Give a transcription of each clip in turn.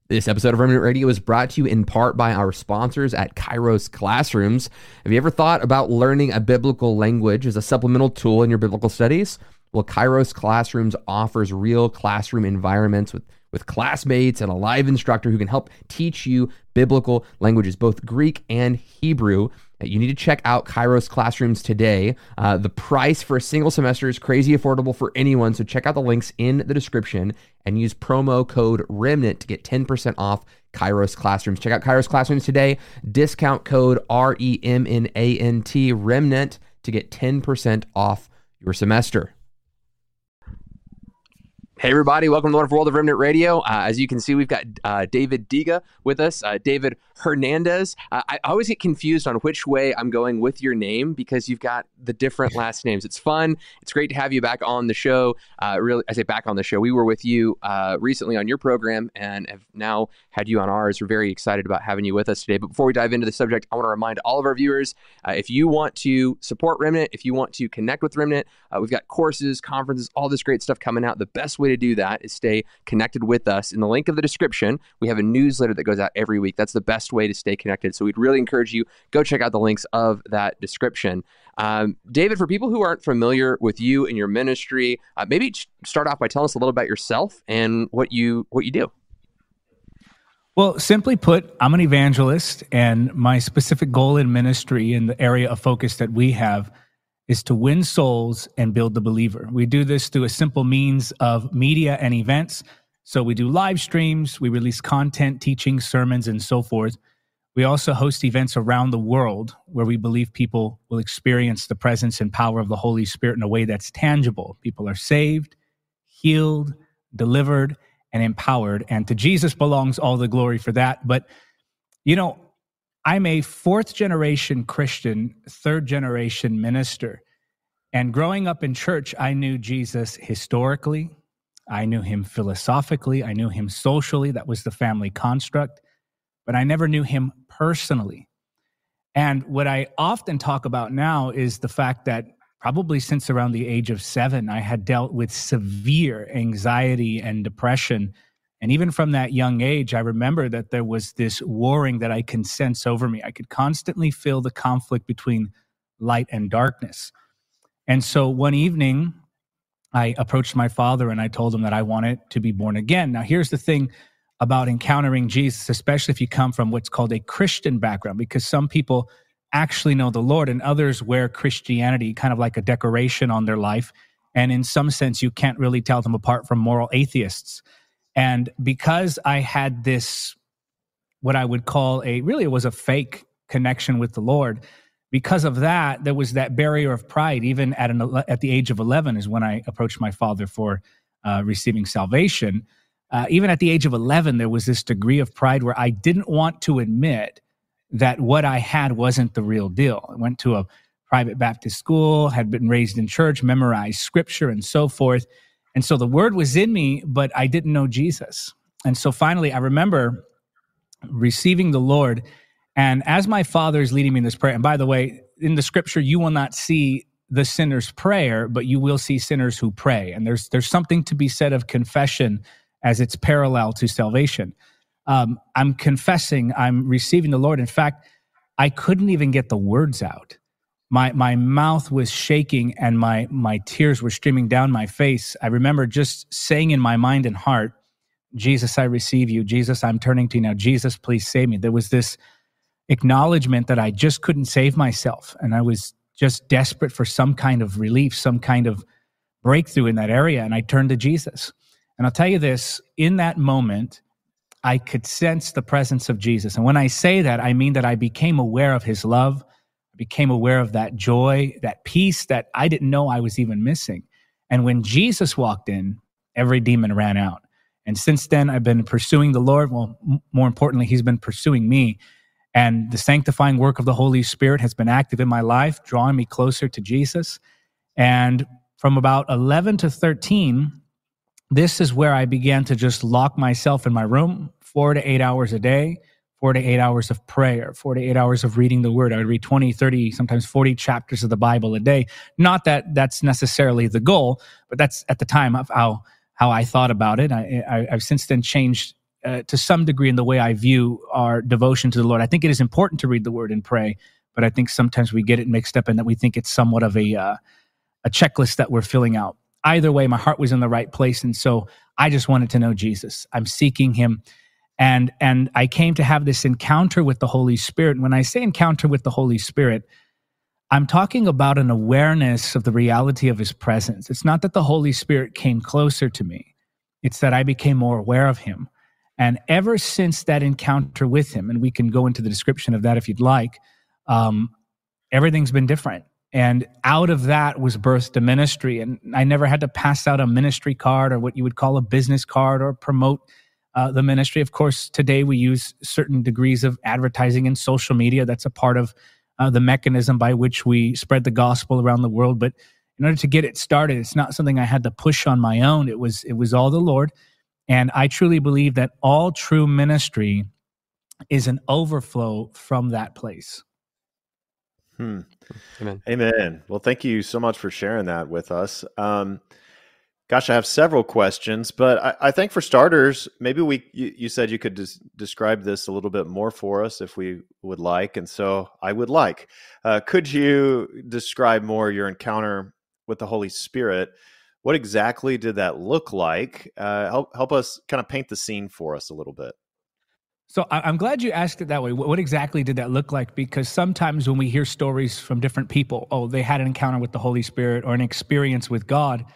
This episode of Remnant Radio is brought to you in part by our sponsors at Kairos Classrooms. Have you ever thought about learning a biblical language as a supplemental tool in your biblical studies? Well, Kairos Classrooms offers real classroom environments with classmates and a live instructor who can help teach you biblical languages, both Greek and Hebrew. You need to check out Kairos Classrooms today. The price for a single semester is crazy affordable for anyone, so check out the links in the description and use promo code REMNANT to get 10% off Kairos Classrooms. Check out Kairos Classrooms today. Discount code REMNANT, REMNANT, to get 10% off your semester. Hey everybody, welcome to the Wonderful World of Remnant Radio. As you can see, we've got David Diga with us, David Hernandez. I always get confused on which way I'm going with your name because you've got the different last names. It's fun. It's great to have you back on the show. Really, I say back on the show. We were with you recently on your program and have now had you on ours. We're very excited about having you with us today. But before we dive into the subject, I want to remind all of our viewers, if you want to support Remnant, if you want to connect with Remnant, we've got courses, conferences, all this great stuff coming out. The best way to do that is stay connected with us. In the link of the description, we have a newsletter that goes out every week. That's the best way to stay connected. So we'd really encourage you, go check out the links of that description. David, for people who aren't familiar with you and your ministry, maybe start off by telling us a little about yourself and what you do. Well, simply put, I'm an evangelist, and my specific goal in ministry in the area of focus that we have is to win souls and build the believer. We do this through a simple means of media and events. So we do live streams, we release content, teaching, sermons, and so forth. We also host events around the world where we believe people will experience the presence and power of the Holy Spirit in a way that's tangible. People are saved, healed, delivered, and empowered. And to Jesus belongs all the glory for that. But, you know, I'm a fourth-generation Christian, third-generation minister. And growing up in church, I knew Jesus historically. I knew him philosophically. I knew him socially. That was the family construct. But I never knew him personally. And what I often talk about now is the fact that probably since around the age of 7, I had dealt with severe anxiety and depression. And even from that young age, I remember that there was this warring that I can sense over me. I could constantly feel the conflict between light and darkness. And so one evening, I approached my father and I told him that I wanted to be born again. Now, here's the thing about encountering Jesus, especially if you come from what's called a Christian background, because some people actually know the Lord and others wear Christianity kind of like a decoration on their life. And in some sense, you can't really tell them apart from moral atheists. And because I had this, what I would call it was a fake connection with the Lord, because of that, there was that barrier of pride. Even at the age of 11 is when I approached my father for receiving salvation. Even at the age of 11, there was this degree of pride where I didn't want to admit that what I had wasn't the real deal. I went to a private Baptist school, had been raised in church, memorized scripture and so forth. And so the word was in me, but I didn't know Jesus. And so finally, I remember receiving the Lord. And as my father is leading me in this prayer, and by the way, in the scripture, you will not see the sinner's prayer, but you will see sinners who pray. And there's something to be said of confession as it's parallel to salvation. I'm confessing, I'm receiving the Lord. In fact, I couldn't even get the words out. My mouth was shaking and my tears were streaming down my face. I remember just saying in my mind and heart, Jesus, I receive you. Jesus, I'm turning to you now. Jesus, please save me. There was this acknowledgement that I just couldn't save myself. And I was just desperate for some kind of relief, some kind of breakthrough in that area. And I turned to Jesus. And I'll tell you this, in that moment, I could sense the presence of Jesus. And when I say that, I mean that I became aware of his love. I became aware of that joy, that peace that I didn't know I was even missing. And when Jesus walked in, every demon ran out. And since then, I've been pursuing the Lord. Well, more importantly, he's been pursuing me. And the sanctifying work of the Holy Spirit has been active in my life, drawing me closer to Jesus. And from about 11 to 13, this is where I began to just lock myself in my room 4 to 8 hours a day, 4 to 8 hours of prayer, 4 to 8 hours of reading the Word. I would read 20, 30, sometimes 40 chapters of the Bible a day. Not that that's necessarily the goal, but that's at the time of how I thought about it. I've since then changed to some degree in the way I view our devotion to the Lord. I think it is important to read the Word and pray, but I think sometimes we get it mixed up in that we think it's somewhat of a checklist that we're filling out. Either way, my heart was in the right place, and so I just wanted to know Jesus. I'm seeking him, and I came to have this encounter with the Holy Spirit. And when I say encounter with the Holy Spirit, I'm talking about an awareness of the reality of his presence. It's not that the Holy Spirit came closer to me. It's that I became more aware of him. And ever since that encounter with him, and we can go into the description of that if you'd like, everything's been different. And out of that was birthed a ministry. And I never had to pass out a ministry card or what you would call a business card or promote the ministry. Of course, today we use certain degrees of advertising and social media. That's a part of the mechanism by which we spread the gospel around the world. But in order to get it started, it's not something I had to push on my own. It was all the Lord. And I truly believe that all true ministry is an overflow from that place. Amen. Amen. Well, thank you so much for sharing that with us. Gosh, I have several questions, but I think for starters, maybe you said you could describe this a little bit more for us if we would like. And so I would like, could you describe more your encounter with the Holy Spirit? What exactly did that look like? Help us kind of paint the scene for us a little bit. So I'm glad you asked it that way. What exactly did that look like? Because sometimes when we hear stories from different people, they had an encounter with the Holy Spirit or an experience with God.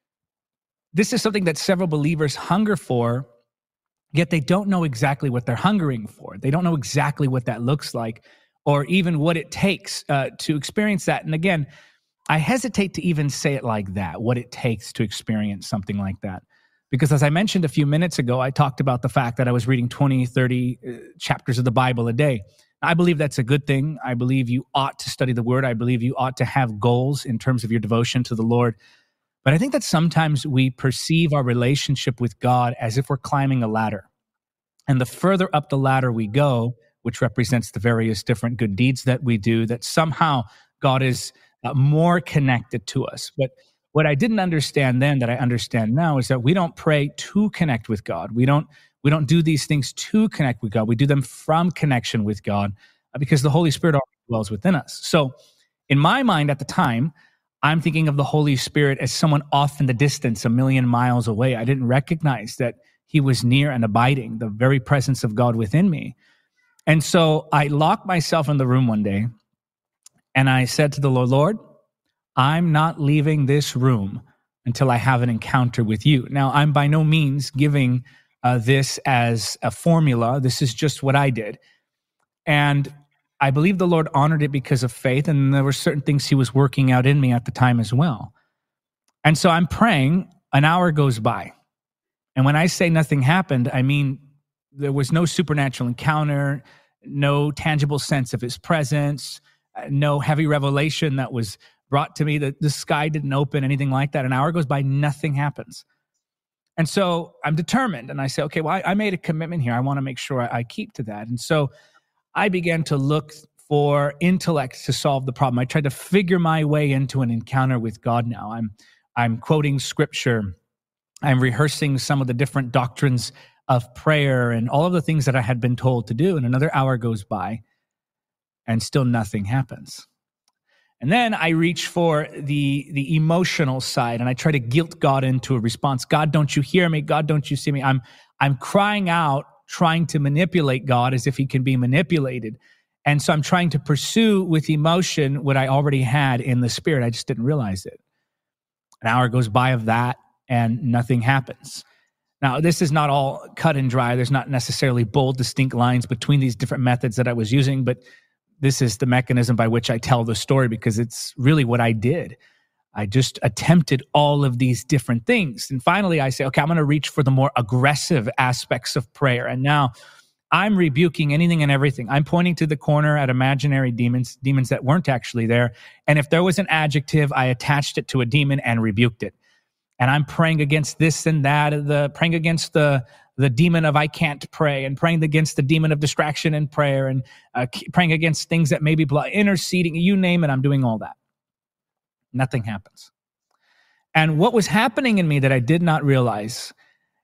This is something that several believers hunger for, yet they don't know exactly what they're hungering for. They don't know exactly what that looks like or even what it takes to experience that. And again, I hesitate to even say it like that, what it takes to experience something like that. Because as I mentioned a few minutes ago, I talked about the fact that I was reading 20, 30 chapters of the Bible a day. I believe that's a good thing. I believe you ought to study the Word. I believe you ought to have goals in terms of your devotion to the Lord. But I think that sometimes we perceive our relationship with God as if we're climbing a ladder. And the further up the ladder we go, which represents the various different good deeds that we do, that somehow God is more connected to us. But what I didn't understand then that I understand now is that we don't pray to connect with God. We don't do these things to connect with God. We do them from connection with God because the Holy Spirit already dwells within us. So in my mind at the time, I'm thinking of the Holy Spirit as someone off in the distance, a million miles away. I didn't recognize that he was near and abiding, the very presence of God within me. And so I locked myself in the room one day and I said to the Lord, I'm not leaving this room until I have an encounter with you. Now, I'm by no means giving this as a formula. This is just what I did. And I believe the Lord honored it because of faith, and there were certain things he was working out in me at the time as well. And so I'm praying, an hour goes by. And when I say nothing happened, I mean there was no supernatural encounter, no tangible sense of his presence, no heavy revelation that was brought to me, that the sky didn't open, anything like that. An hour goes by, nothing happens. And so I'm determined. And I say, okay, well, I made a commitment here. I want to make sure I keep to that. And so I began to look for intellect to solve the problem. I tried to figure my way into an encounter with God now. I'm quoting scripture. I'm rehearsing some of the different doctrines of prayer and all of the things that I had been told to do. And another hour goes by and still nothing happens. And then I reach for the emotional side and I try to guilt God into a response. God, don't you hear me? God, don't you see me? I'm crying out, trying to manipulate God as if he can be manipulated. And so I'm trying to pursue with emotion what I already had in the spirit. I just didn't realize it. An hour goes by of that and nothing happens. Now, this is not all cut and dry. There's not necessarily bold, distinct lines between these different methods that I was using, but this is the mechanism by which I tell the story because it's really what I did. I just attempted all of these different things. And finally, I say, okay, I'm going to reach for the more aggressive aspects of prayer. And now I'm rebuking anything and everything. I'm pointing to the corner at imaginary demons that weren't actually there. And if there was an adjective, I attached it to a demon and rebuked it. And I'm praying against this and that, praying against the demon of I can't pray, and praying against the demon of distraction in prayer, and praying against things that may be interceding, you name it, I'm doing all that. Nothing happens. And what was happening in me that I did not realize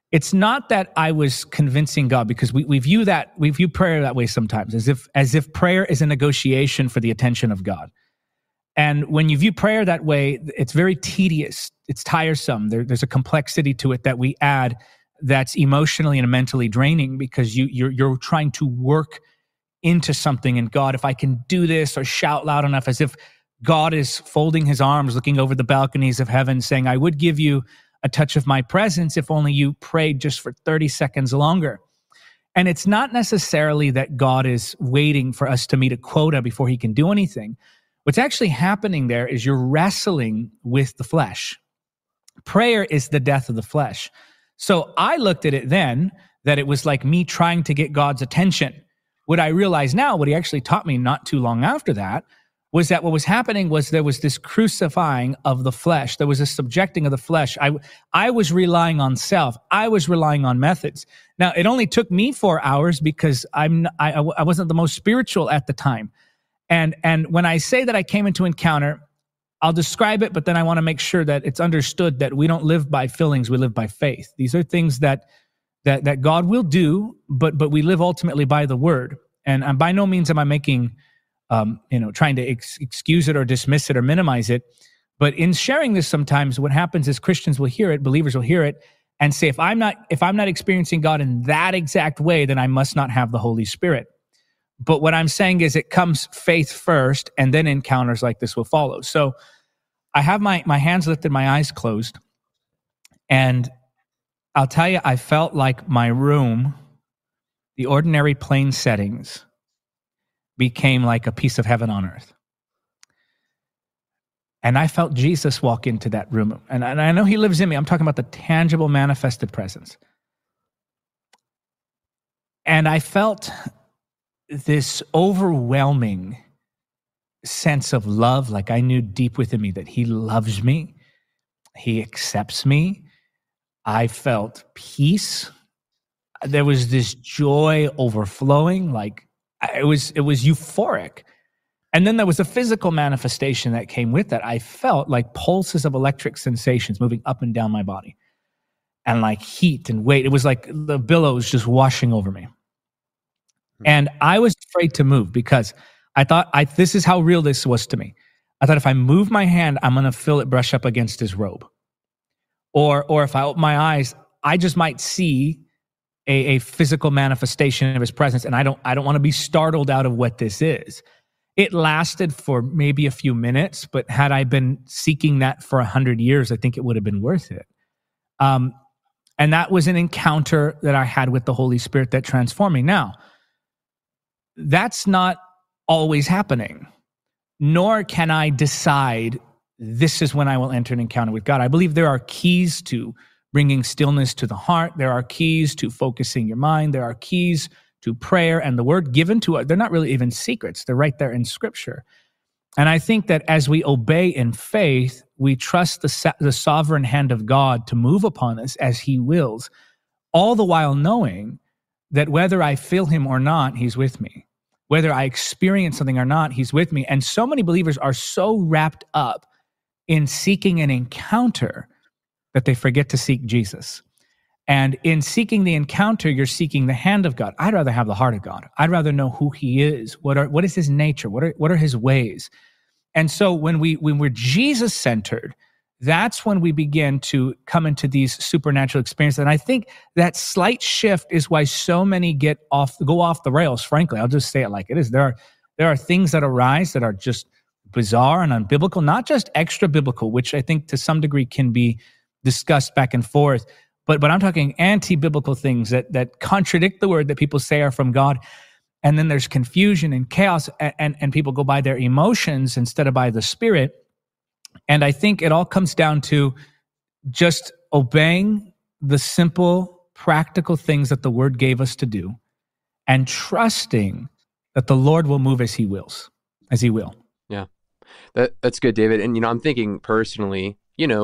it's not that I was convincing God, because we view prayer that way sometimes, as if prayer is a negotiation for the attention of God. And when you view prayer that way, it's very tedious. It's tiresome. There's a complexity to it that we add that's emotionally and mentally draining, because you're trying to work into something. And God, if I can do this, or shout loud enough, as if God is folding his arms, looking over the balconies of heaven, saying, I would give you a touch of my presence if only you prayed just for 30 seconds longer. And it's not necessarily that God is waiting for us to meet a quota before he can do anything. What's actually happening there is you're wrestling with the flesh. Prayer is the death of the flesh. So I looked at it then that it was like me trying to get God's attention. What I realize now, what he actually taught me not too long after that, was that what was happening was there was this crucifying of the flesh. There was a subjecting of the flesh. I was relying on self. I was relying on methods. Now, it only took me 4 hours because I wasn't the most spiritual at the time. And when I say that I came into encounter, I'll describe it, but then I want to make sure that it's understood that we don't live by feelings, we live by faith. These are things that God will do, but we live ultimately by the word. And by no means am I making trying to excuse it or dismiss it or minimize it. But in sharing this, sometimes what happens is Christians will hear it, believers will hear it, and say, if I'm not experiencing God in that exact way, then I must not have the Holy Spirit. But what I'm saying is it comes faith first, and then encounters like this will follow. So I have my hands lifted, my eyes closed, and I'll tell you, I felt like my room, the ordinary plain settings, became like a piece of heaven on earth. And I felt Jesus walk into that room. And I know he lives in me. I'm talking about the tangible, manifested presence. And I felt this overwhelming sense of love, like I knew deep within me that he loves me. He accepts me. I felt peace. There was this joy overflowing, like it was euphoric. And then there was a physical manifestation that came with that. I felt like pulses of electric sensations moving up and down my body, and like heat and weight. It was like the billows just washing over me. And I was afraid to move because I thought, this is how real this was to me. I thought if I move my hand, I'm going to feel it brush up against his robe. Or if I open my eyes, I just might see a physical manifestation of his presence, and I don't want to be startled out of what this is. It lasted for maybe a few minutes, but had I been seeking that for 100 years, I think it would have been worth it. And that was an encounter that I had with the Holy Spirit that transformed me. Now, that's not always happening, nor can I decide this is when I will enter an encounter with God. I believe there are keys to bringing stillness to the heart. There are keys to focusing your mind. There are keys to prayer and the word given to us. They're not really even secrets. They're right there in Scripture. And I think that as we obey in faith, we trust the sovereign hand of God to move upon us as he wills, all the while knowing that whether I feel him or not, he's with me. Whether I experience something or not, he's with me. And so many believers are so wrapped up in seeking an encounter that they forget to seek Jesus. And in seeking the encounter, you're seeking the hand of God. I'd rather have the heart of God. I'd rather know who he is. What is his nature? What are his ways? And so when we're Jesus-centered, that's when we begin to come into these supernatural experiences. And I think that slight shift is why so many go off the rails, frankly. I'll just say it like it is. There are things that arise that are just bizarre and unbiblical, not just extra biblical, which I think to some degree can be discussed back and forth. But I'm talking anti-biblical things that contradict the word that people say are from God. And then there's confusion and chaos, and people go by their emotions instead of by the Spirit. And I think it all comes down to just obeying the simple, practical things that the word gave us to do, and trusting that the Lord will move as he will. Yeah, that's good, David. And, I'm thinking personally,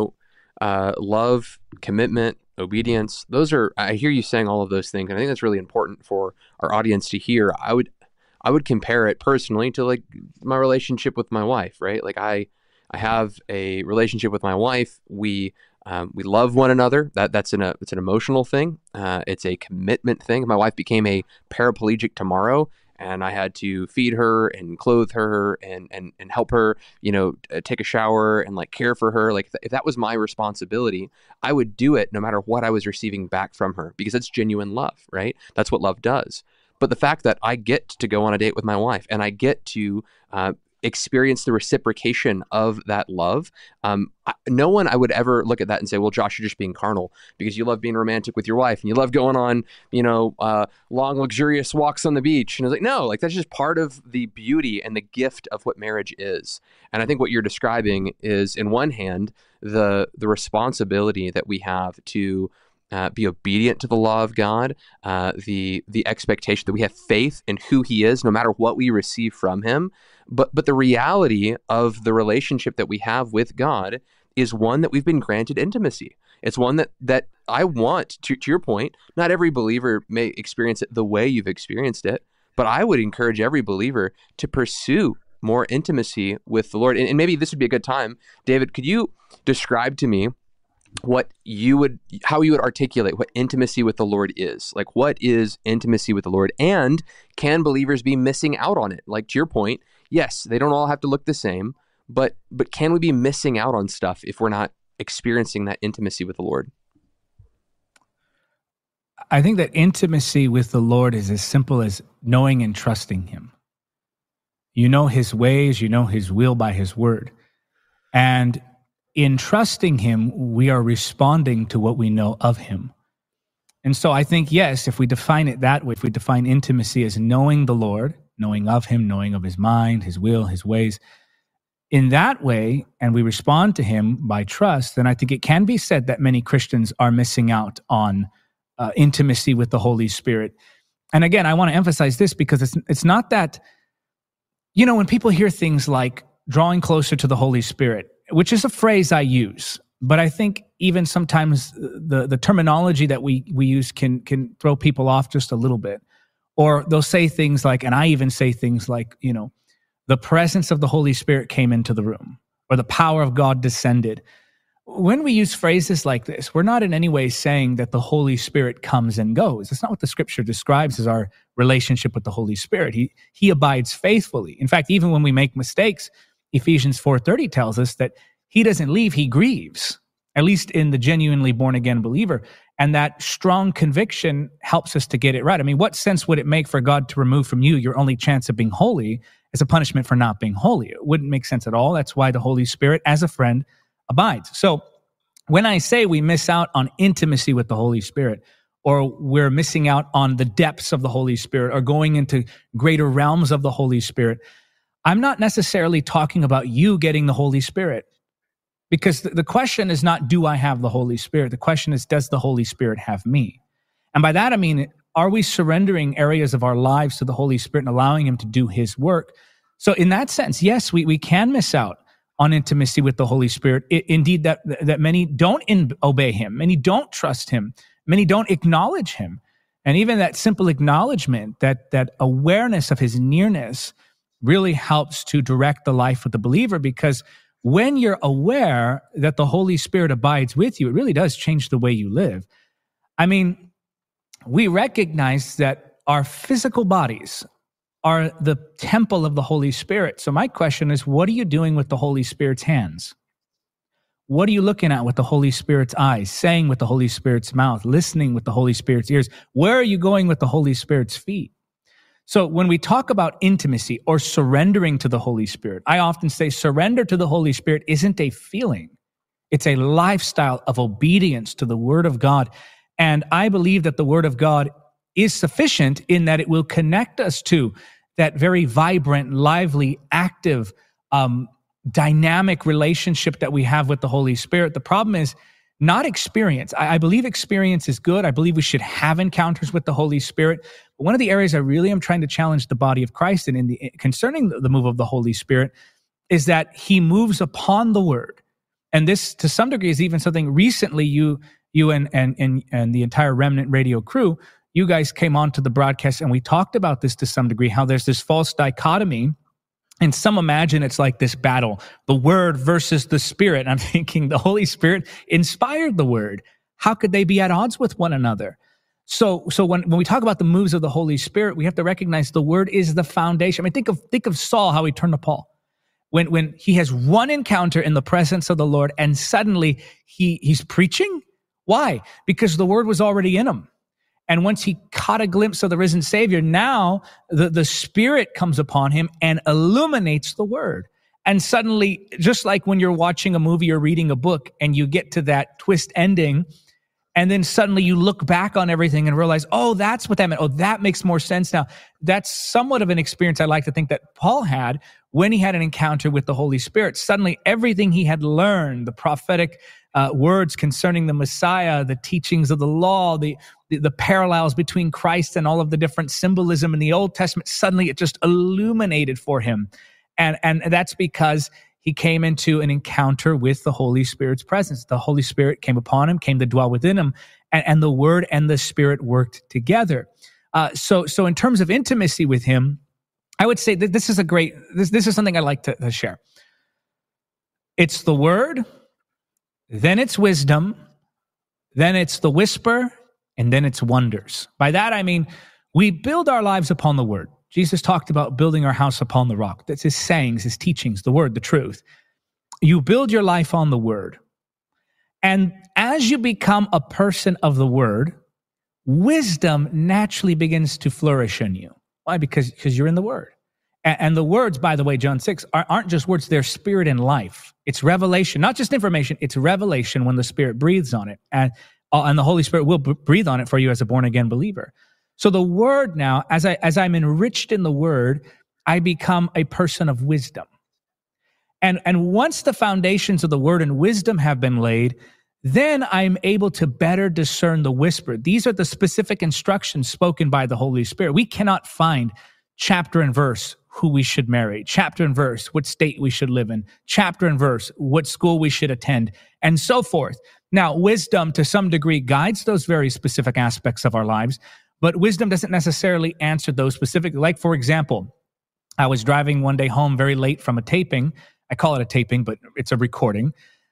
love, commitment, obedience, I hear you saying all of those things, and I think that's really important for our audience to hear. I would compare it personally to like my relationship with my wife, right? Like I have a relationship with my wife. We We love one another. It's an emotional thing. It's a commitment thing. My wife became a paraplegic tomorrow, and I had to feed her and clothe her and help her, take a shower and like care for her. Like if that was my responsibility, I would do it no matter what I was receiving back from her, because it's genuine love, right? That's what love does. But the fact that I get to go on a date with my wife and I get to experience the reciprocation of that love. No one I would ever look at that and say, well, Josh, you're just being carnal because you love being romantic with your wife and you love going on, long, luxurious walks on the beach. And I was like, no, like that's just part of the beauty and the gift of what marriage is. And I think what you're describing is, in one hand, the responsibility that we have to be obedient to the law of God, the expectation that we have faith in who He is, no matter what we receive from Him. But the reality of the relationship that we have with God is one that we've been granted intimacy. It's one that I want, to your point, not every believer may experience it the way you've experienced it, but I would encourage every believer to pursue more intimacy with the Lord. And maybe this would be a good time. David, could you describe to me how you would articulate what intimacy with the Lord is? Like, what is intimacy with the Lord? And can believers be missing out on it? Like, to your point, yes, they don't all have to look the same, but can we be missing out on stuff if we're not experiencing that intimacy with the Lord? I think that intimacy with the Lord is as simple as knowing and trusting Him. You know His ways, you know His will by His word. And in trusting Him, we are responding to what we know of Him. And so I think, yes, if we define it that way, if we define intimacy as knowing the Lord, knowing of Him, knowing of His mind, His will, His ways, in that way, and we respond to Him by trust, then I think it can be said that many Christians are missing out on intimacy with the Holy Spirit. And again, I want to emphasize this because it's not that, when people hear things like drawing closer to the Holy Spirit, which is a phrase I use, but I think even sometimes the terminology that we use can throw people off just a little bit. Or they'll say things like, and I even say things like, the presence of the Holy Spirit came into the room, or the power of God descended. When we use phrases like this, we're not in any way saying that the Holy Spirit comes and goes. That's not what the Scripture describes as our relationship with the Holy Spirit. He abides faithfully. In fact, even when we make mistakes, Ephesians 4:30 tells us that He doesn't leave, He grieves, at least in the genuinely born-again believer. And that strong conviction helps us to get it right. I mean, what sense would it make for God to remove from you your only chance of being holy as a punishment for not being holy? It wouldn't make sense at all. That's why the Holy Spirit, as a friend, abides. So when I say we miss out on intimacy with the Holy Spirit, or we're missing out on the depths of the Holy Spirit, or going into greater realms of the Holy Spirit, I'm not necessarily talking about you getting the Holy Spirit. Because the question is not, do I have the Holy Spirit? The question is, does the Holy Spirit have me? And by that, I mean, are we surrendering areas of our lives to the Holy Spirit and allowing Him to do His work? So in that sense, yes, we can miss out on intimacy with the Holy Spirit. Indeed, that many don't obey Him. Many don't trust Him. Many don't acknowledge Him. And even that simple acknowledgement, that awareness of His nearness really helps to direct the life of the believer, because when you're aware that the Holy Spirit abides with you, it really does change the way you live. I mean, we recognize that our physical bodies are the temple of the Holy Spirit. So my question is, what are you doing with the Holy Spirit's hands? What are you looking at with the Holy Spirit's eyes, saying with the Holy Spirit's mouth, listening with the Holy Spirit's ears? Where are you going with the Holy Spirit's feet? So when we talk about intimacy or surrendering to the Holy Spirit, I often say surrender to the Holy Spirit isn't a feeling. It's a lifestyle of obedience to the Word of God. And I believe that the Word of God is sufficient in that it will connect us to that very vibrant, lively, active, dynamic relationship that we have with the Holy Spirit. The problem is not experience. I believe experience is good. I believe we should have encounters with the Holy Spirit. But one of the areas I really am trying to challenge the body of Christ concerning the move of the Holy Spirit is that He moves upon the Word. And this, to some degree, is even something recently you and the entire Remnant Radio crew, you guys came on to the broadcast and we talked about this to some degree, how there's this false dichotomy And some imagine it's like this battle, the Word versus the Spirit. And I'm thinking the Holy Spirit inspired the Word. How could they be at odds with one another? So when we talk about the moves of the Holy Spirit, we have to recognize the Word is the foundation. I mean, think of Saul, how he turned to Paul. When he has one encounter in the presence of the Lord and suddenly he's preaching. Why? Because the Word was already in him. And once he caught a glimpse of the risen Savior, now the Spirit comes upon him and illuminates the Word. And suddenly, just like when you're watching a movie or reading a book and you get to that twist ending, and then suddenly you look back on everything and realize, oh, that's what that meant. Oh, that makes more sense now. That's somewhat of an experience I like to think that Paul had when he had an encounter with the Holy Spirit. Suddenly, everything he had learned, the prophetic words concerning the Messiah, the teachings of the law, the parallels between Christ and all of the different symbolism in the Old Testament, suddenly it just illuminated for him. And that's because he came into an encounter with the Holy Spirit's presence. The Holy Spirit came upon him, came to dwell within him, and the Word and the Spirit worked together. So in terms of intimacy with him, I would say that this is something I like to share. It's the Word, then it's wisdom, then it's the whisper, and then it's wonders. By that I mean, we build our lives upon the Word. Jesus talked about building our house upon the rock. That's his sayings, his teachings, the Word, the truth. You build your life on the Word. And as you become a person of the Word, wisdom naturally begins to flourish in you. Why? Because you're in the Word. And the words, by the way, John 6, aren't just words, they're spirit and life. It's revelation, not just information, it's revelation when the Spirit breathes on it. And the Holy Spirit will breathe on it for you as a born-again believer. So the Word now, as I'm enriched in the Word, I become a person of wisdom. And once the foundations of the Word and wisdom have been laid, then I'm able to better discern the whisper. These are the specific instructions spoken by the Holy Spirit. We cannot find chapter and verse who we should marry, chapter and verse what state we should live in, chapter and verse what school we should attend, and so forth. Now, wisdom to some degree guides those very specific aspects of our lives, but wisdom doesn't necessarily answer those specific. Like, for example, I was driving one day home very late from a taping. I call it a taping, but it's a recording.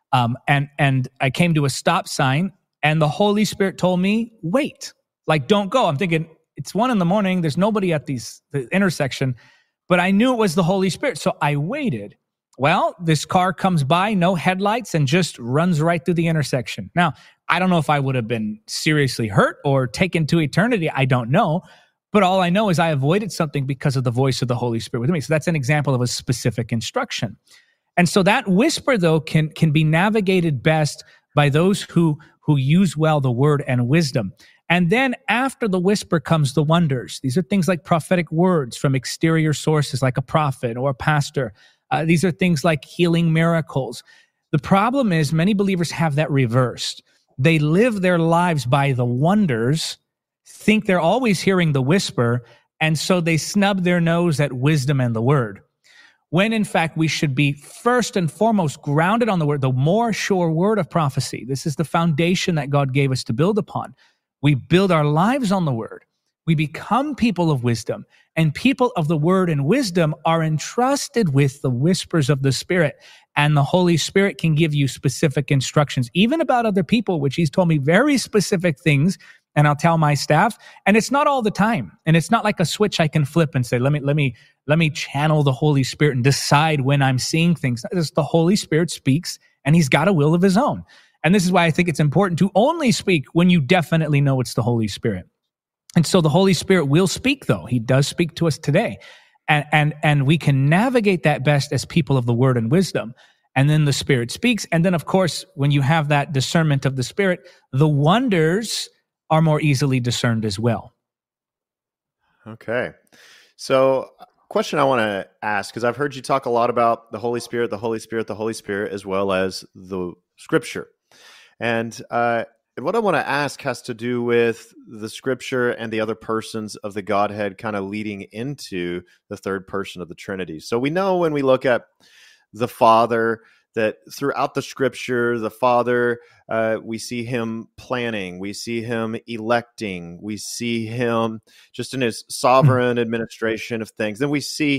And I came to a stop sign, and the Holy Spirit told me, wait, like, don't go. I'm thinking, it's 1 a.m. There's nobody at the intersection, but I knew it was the Holy Spirit, so I waited. Well, this car comes by, no headlights, and just runs right through the intersection. Now, I don't know if I would have been seriously hurt or taken to eternity. I don't know. But all I know is I avoided something because of the voice of the Holy Spirit with me. So that's an example of a specific instruction. And so that whisper, though, can be navigated best by those who use well the Word and wisdom. And then after the whisper comes the wonders. These are things like prophetic words from exterior sources like a prophet or a pastor. These are things like healing miracles. The problem is many believers have that reversed. They live their lives by the wonders, think they're always hearing the whisper, and so they snub their nose at wisdom and the Word. When in fact we should be first and foremost grounded on the Word, the more sure word of prophecy. This is the foundation that God gave us to build upon. We build our lives on the Word. We become people of wisdom, and people of the Word and wisdom are entrusted with the whispers of the Spirit, and the Holy Spirit can give you specific instructions, even about other people, which he's told me very specific things, and I'll tell my staff, and it's not all the time, and it's not like a switch I can flip and say, let me channel the Holy Spirit and decide when I'm seeing things. It's the Holy Spirit speaks, and he's got a will of his own. And this is why I think it's important to only speak when you definitely know it's the Holy Spirit. And so the Holy Spirit will speak, though. He does speak to us today. And we can navigate that best as people of the Word and wisdom. And then the Spirit speaks. And then, of course, when you have that discernment of the Spirit, the wonders are more easily discerned as well. Okay. So question I want to ask, because I've heard you talk a lot about the Holy Spirit, the Holy Spirit, the Holy Spirit, as well as the Scripture. And what I want to ask has to do with the Scripture and the other persons of the Godhead kind of leading into the third person of the Trinity. So we know when we look at the Father that throughout the Scripture, the Father, we see him planning, we see him electing, we see him just in his sovereign administration of things. Then we see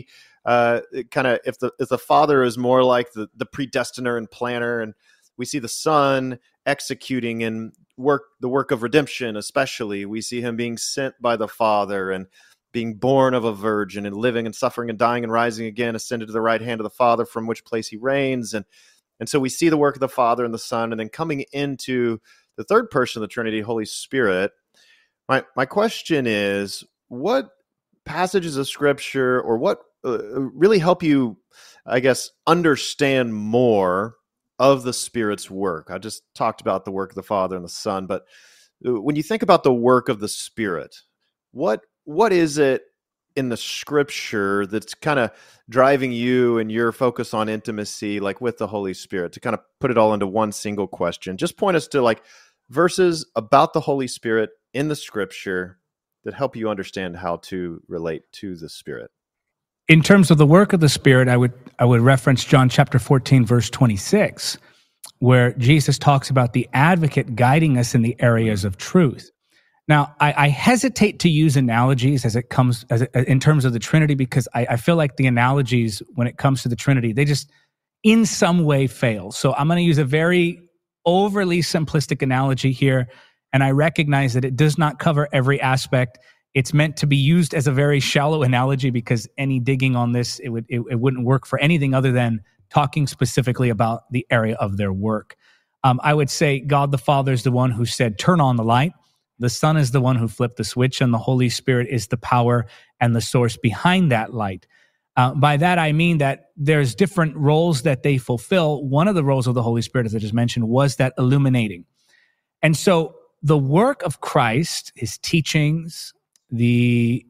kind of if the Father is more like the predestiner and planner, and we see the Son executing in the work of redemption. Especially, we see him being sent by the Father and being born of a virgin and living and suffering and dying and rising again, ascended to the right hand of the Father, from which place he reigns. And so we see the work of the Father and the Son, and then coming into the third person of the Trinity, Holy Spirit. My question is, what passages of Scripture or what really help you, I guess, understand more of the Spirit's work? I just talked about the work of the Father and the Son, but when you think about the work of the Spirit, what is it in the Scripture that's kind of driving you and your focus on intimacy, like with the Holy Spirit? To kind of put it all into one single question, just point us to like verses about the Holy Spirit in the Scripture that help you understand how to relate to the Spirit. In terms of the work of the Spirit, I would reference John chapter 14, verse 26, where Jesus talks about the advocate guiding us in the areas of truth. Now, I hesitate to use analogies in terms of the Trinity, because I feel like the analogies when it comes to the Trinity, they just in some way fail. So I'm going to use a very overly simplistic analogy here, and I recognize that it does not cover every aspect. It's meant to be used as a very shallow analogy, because any digging on this, it wouldn't work for anything other than talking specifically about the area of their work. I would say God the Father is the one who said, turn on the light. The Son is the one who flipped the switch, and the Holy Spirit is the power and the source behind that light. By that, I mean that there's different roles that they fulfill. One of the roles of the Holy Spirit, as I just mentioned, was that illuminating. And so the work of Christ, his teachings, the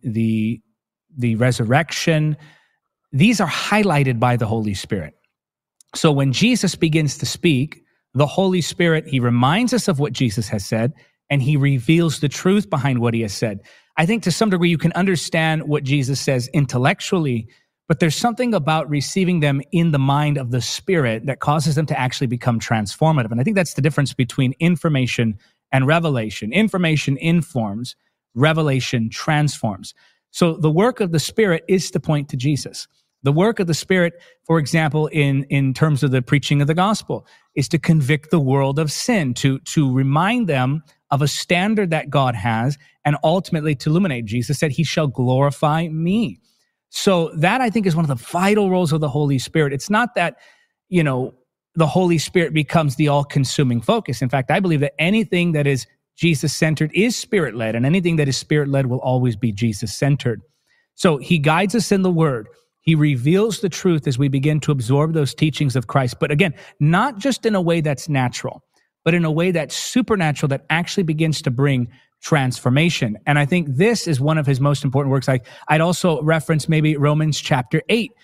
resurrection, these are highlighted by the Holy Spirit. So when Jesus begins to speak, the Holy Spirit, he reminds us of what Jesus has said, and he reveals the truth behind what he has said. I think to some degree you can understand what Jesus says intellectually, but there's something about receiving them in the mind of the Spirit that causes them to actually become transformative. And I think that's the difference between information and revelation. Information informs, revelation transforms. So the work of the Spirit is to point to Jesus. The work of the Spirit, for example, in terms of the preaching of the gospel, is to convict the world of sin, to remind them of a standard that God has, and ultimately to illuminate. Jesus said, he shall glorify me. So that, I think, is one of the vital roles of the Holy Spirit. It's not that, the Holy Spirit becomes the all-consuming focus. In fact, I believe that anything that is Jesus-centered is Spirit-led, and anything that is Spirit-led will always be Jesus-centered. So he guides us in the Word. He reveals the truth as we begin to absorb those teachings of Christ. But again, not just in a way that's natural, but in a way that's supernatural, that actually begins to bring transformation. And I think this is one of his most important works. I'd also reference maybe Romans chapter 8.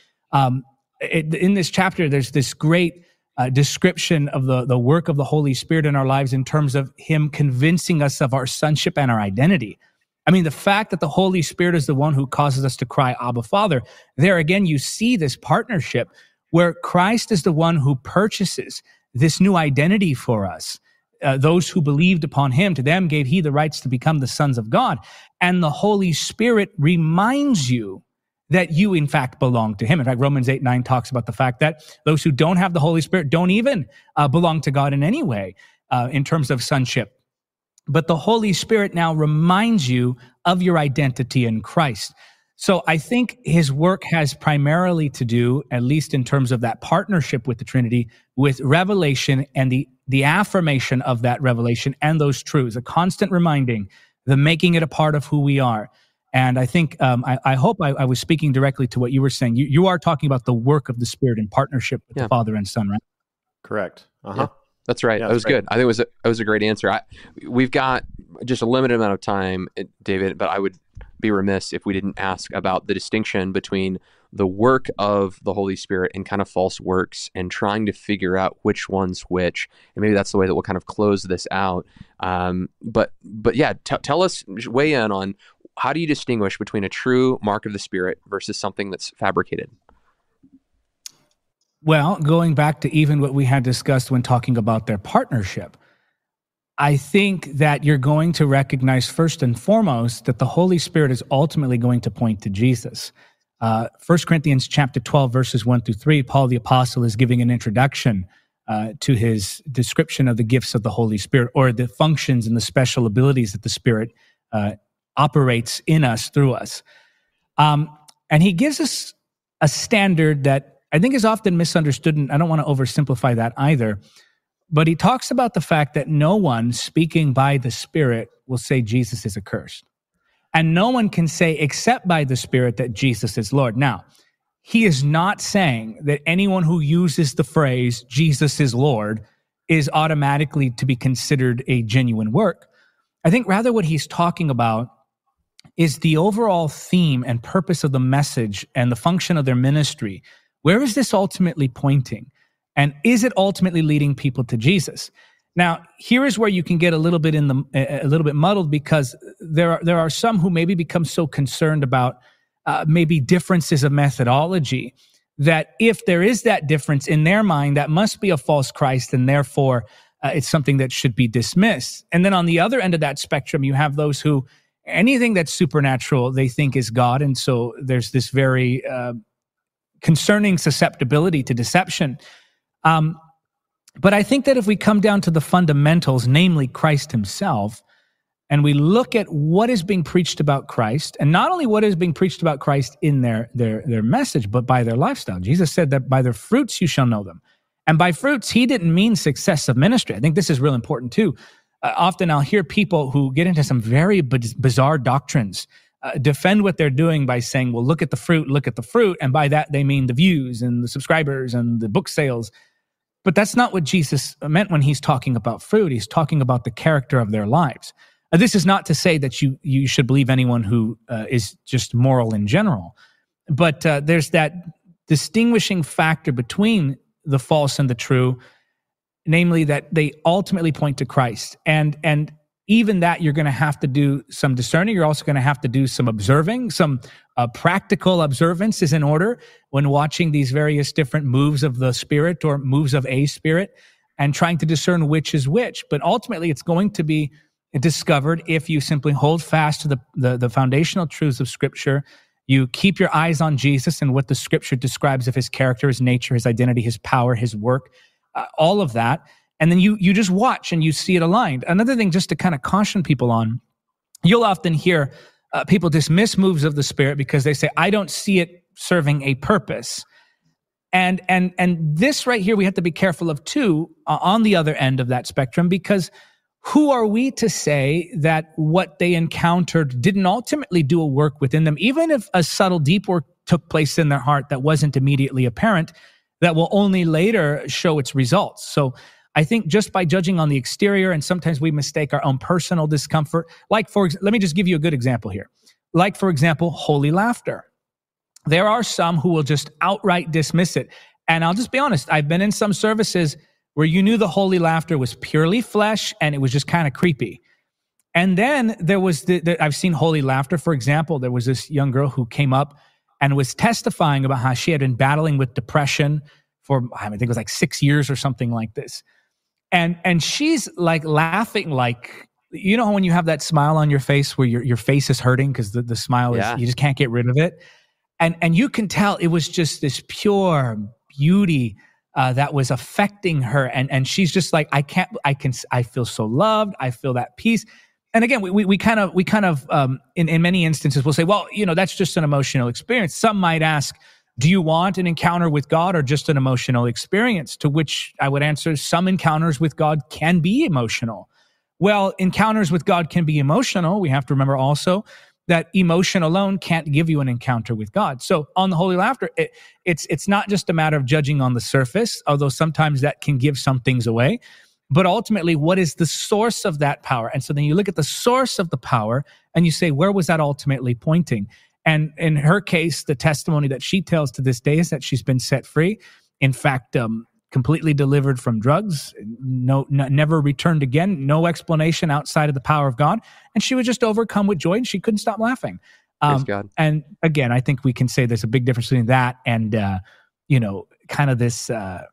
In this chapter, there's this great description of the work of the Holy Spirit in our lives in terms of him convincing us of our sonship and our identity. I mean, the fact that the Holy Spirit is the one who causes us to cry, Abba, Father, there again, you see this partnership where Christ is the one who purchases this new identity for us. Those who believed upon him, to them gave he the rights to become the sons of God. And the Holy Spirit reminds you that you, in fact, belong to him. In fact, Romans 8:9 talks about the fact that those who don't have the Holy Spirit don't even belong to God in any way in terms of sonship. But the Holy Spirit now reminds you of your identity in Christ. So I think his work has primarily to do, at least in terms of that partnership with the Trinity, with revelation and the affirmation of that revelation and those truths, a constant reminding, the making it a part of who we are. And I think, I hope I was speaking directly to what you were saying. You are talking about the work of the Spirit in partnership with the Father and Son, right? Correct. Yeah, that's right. That was good. I think it was a great answer. We've got just a limited amount of time, David, but I would be remiss if we didn't ask about the distinction between the work of the Holy Spirit and kind of false works, and trying to figure out which one's which. And maybe that's the way that we'll kind of close this out. But yeah, tell us, weigh in on, how do you distinguish between a true mark of the Spirit versus something that's fabricated? Well, going back to even what we had discussed when talking about their partnership, I think that you're going to recognize first and foremost that the Holy Spirit is ultimately going to point to Jesus. 1 Corinthians chapter 12, verses 1 through 3, Paul the Apostle is giving an introduction to his description of the gifts of the Holy Spirit, or the functions and the special abilities that the Spirit operates in us, through us. And he gives us a standard that I think is often misunderstood, and I don't want to oversimplify that either. But he talks about the fact that no one speaking by the Spirit will say Jesus is accursed. And no one can say except by the Spirit that Jesus is Lord. Now, he is not saying that anyone who uses the phrase Jesus is Lord is automatically to be considered a genuine work. I think rather what he's talking about is the overall theme and purpose of the message and the function of their ministry. Where is this ultimately pointing? And is it ultimately leading people to Jesus? Now, here is where you can get a little bit muddled, because there are some who maybe become so concerned about maybe differences of methodology that if there is that difference in their mind, that must be a false Christ, and therefore it's something that should be dismissed. And then on the other end of that spectrum, you have those who anything that's supernatural they think is God, and so there's this very concerning susceptibility to deception. But I think that if we come down to the fundamentals, namely Christ himself, and we look at what is being preached about Christ, and not only what is being preached about Christ in their message, but by their lifestyle. Jesus said that by their fruits you shall know them. And by fruits, he didn't mean success of ministry. I think this is real important too. Often I'll hear people who get into some very bizarre doctrines defend what they're doing by saying, well, look at the fruit. And by that, they mean the views and the subscribers and the book sales. But that's not what Jesus meant when he's talking about fruit. He's talking about the character of their lives. This is not to say that you should believe anyone who is just moral in general. But there's that distinguishing factor between the false and the true, namely that they ultimately point to Christ. And even that, you're going to have to do some discerning. You're also going to have to do some observing. Some practical observance is in order when watching these various different moves of the Spirit or moves of a spirit and trying to discern which is which. But ultimately, it's going to be discovered if you simply hold fast to the foundational truths of Scripture. You keep your eyes on Jesus and what the Scripture describes of his character, his nature, his identity, his power, his work, all of that. And then you just watch and you see it aligned. Another thing just to kind of caution people on, you'll often hear people dismiss moves of the Spirit because they say, I don't see it serving a purpose. And this right here, we have to be careful of too, on the other end of that spectrum, because who are we to say that what they encountered didn't ultimately do a work within them, even if a subtle, deep work took place in their heart that wasn't immediately apparent, that will only later show its results. So I think just by judging on the exterior, and sometimes we mistake our own personal discomfort. Let me just give you a good example here. Like, for example, holy laughter. There are some who will just outright dismiss it. And I'll just be honest, I've been in some services where you knew the holy laughter was purely flesh and it was just kind of creepy. And then there was I've seen holy laughter. For example, there was this young girl who came up and was testifying about how she had been battling with depression for, I think it was like 6 years or something like this. And she's like laughing, like, you know, when you have that smile on your face where your face is hurting because the smile is, you just can't get rid of it. And you can tell it was just this pure beauty that was affecting her. And she's just like, I feel so loved. I feel that peace. And again, we kind of in many instances will say, well, you know, that's just an emotional experience. Some might ask, do you want an encounter with God or just an emotional experience? To which I would answer, some encounters with God can be emotional. Well, encounters with God can be emotional. We have to remember also that emotion alone can't give you an encounter with God. So on the holy laughter, it's not just a matter of judging on the surface, although sometimes that can give some things away. But ultimately, what is the source of that power? And so then you look at the source of the power and you say, where was that ultimately pointing? And in her case, the testimony that she tells to this day is that she's been set free. In fact, completely delivered from drugs, never returned again, no explanation outside of the power of God. And she was just overcome with joy and she couldn't stop laughing. Praise God. And again, I think we can say there's a big difference between that and, kind of this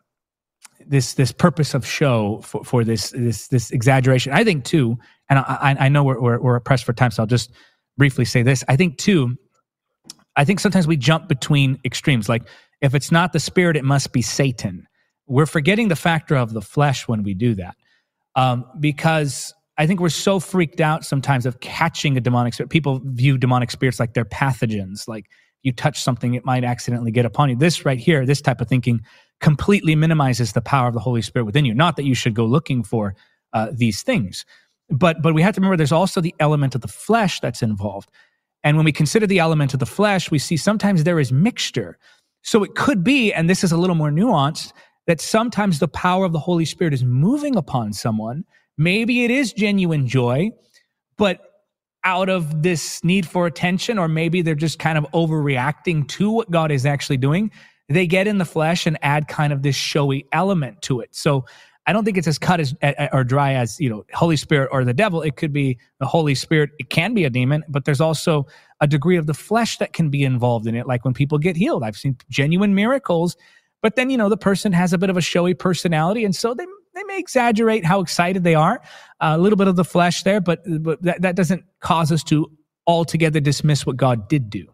purpose of show for this exaggeration. I think too, and I know we're pressed for time, so I'll just briefly say this. I think too, I think sometimes we jump between extremes. Like, if it's not the Spirit, it must be Satan. We're forgetting the factor of the flesh when we do that. Because I think we're so freaked out sometimes of catching a demonic spirit. People view demonic spirits like they're pathogens. Like, you touch something, it might accidentally get upon you. This right here, this type of thinking completely minimizes the power of the Holy Spirit within you. Not that you should go looking for these things. But we have to remember there's also the element of the flesh that's involved. And when we consider the element of the flesh, we see sometimes there is mixture. So it could be, and this is a little more nuanced, that sometimes the power of the Holy Spirit is moving upon someone. Maybe it is genuine joy, but out of this need for attention, or maybe they're just kind of overreacting to what God is actually doing, they get in the flesh and add kind of this showy element to it. So I don't think it's as cut as or dry as, Holy Spirit or the devil. It could be the Holy Spirit. It can be a demon, but there's also a degree of the flesh that can be involved in it. Like when people get healed, I've seen genuine miracles, but then, the person has a bit of a showy personality. And so they may exaggerate how excited they are, a little bit of the flesh there, but that doesn't cause us to altogether dismiss what God did do.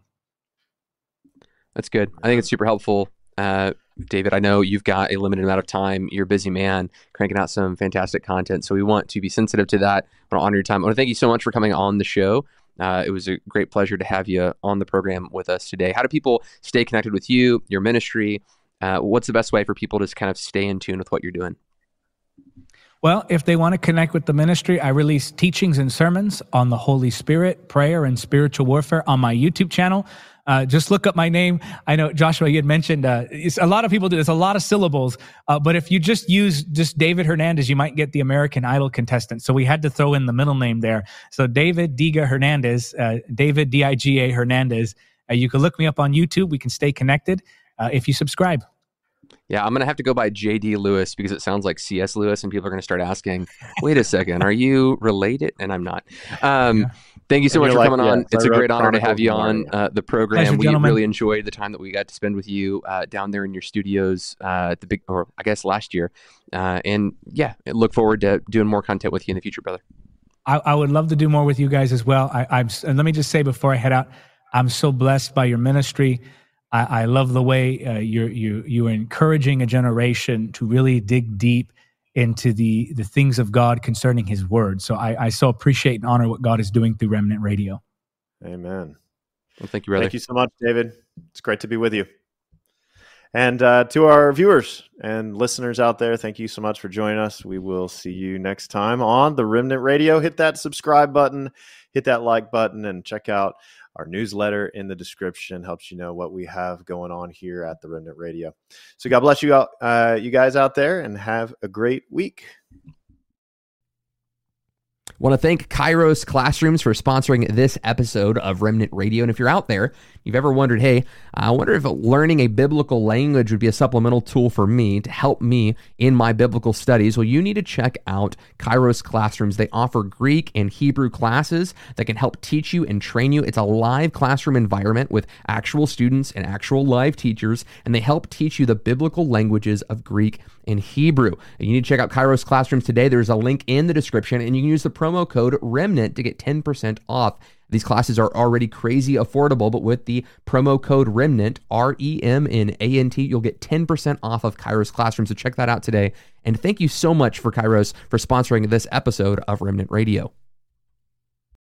That's good. I think it's super helpful. David, I know you've got a limited amount of time. You're a busy man, cranking out some fantastic content. So we want to be sensitive to that. I want to honor your time. I want to thank you so much for coming on the show. It was a great pleasure to have you on the program with us today. How do people stay connected with you, your ministry? What's the best way for people to kind of stay in tune with what you're doing? Well, if they want to connect with the ministry, I release teachings and sermons on the Holy Spirit, prayer, and spiritual warfare on my YouTube channel. Just look up my name. I know, Joshua, you had mentioned, a lot of people do this, a lot of syllables, but if you just use David Hernandez, you might get the American Idol contestant. So we had to throw in the middle name there. So David Diga Hernandez, David D-I-G-A Hernandez. You can look me up on YouTube. We can stay connected if you subscribe. Yeah, I'm going to have to go by J.D. Lewis because it sounds like C.S. Lewis, and people are going to start asking, wait a second, are you related? And I'm not. Thank you so much for coming on. It's a great honor to have you on the program. Pleasure, we gentlemen. really enjoyed the time that we got to spend with you down there in your studios last year. And yeah, look forward to doing more content with you in the future, brother. I would love to do more with you guys as well. And let me just say before I head out, I'm so blessed by your ministry. I love the way you're encouraging a generation to really dig deep into the things of God concerning His Word. So I so appreciate and honor what God is doing through Remnant Radio. Amen. Well, thank you, brother. Thank you so much, David. It's great to be with you. And to our viewers and listeners out there, thank you so much for joining us. We will see you next time on the Remnant Radio. Hit that subscribe button, hit that like button, and check out our newsletter in the description. Helps you know what we have going on here at the Remnant Radio. So God bless you guys out there, and have a great week. Want to thank Kairos Classrooms for sponsoring this episode of Remnant Radio. And if you're out there, you've ever wondered, hey, I wonder if learning a biblical language would be a supplemental tool for me to help me in my biblical studies, well, you need to check out Kairos Classrooms. They offer Greek and Hebrew classes that can help teach you and train you. It's a live classroom environment with actual students and actual live teachers, and they help teach you the biblical languages of Greek and Hebrew. And you need to check out Kairos Classrooms today. There's a link in the description, and you can use the promo code REMNANT to get 10% off. These classes are already crazy affordable, but with the promo code REMNANT, REMNANT, you'll get 10% off of Kairos Classroom. So check that out today. And thank you so much for Kairos for sponsoring this episode of Remnant Radio.